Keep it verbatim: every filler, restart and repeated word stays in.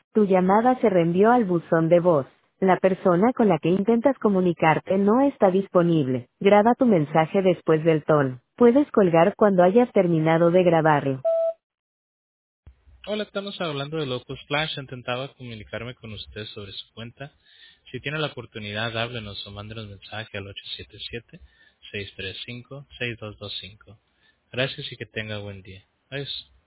Tu llamada se reenvió al buzón de voz. La persona con la que intentas comunicarte no está disponible. Graba tu mensaje después del tono. Puedes colgar cuando hayas terminado de grabarlo. Hola, estamos hablando de Locus Flash. Intentaba comunicarme con usted sobre su cuenta. Si tiene la oportunidad, háblenos o mándenos mensaje al ocho siete siete, seis tres cinco, seis dos dos cinco. Gracias y que tenga buen día. Adiós.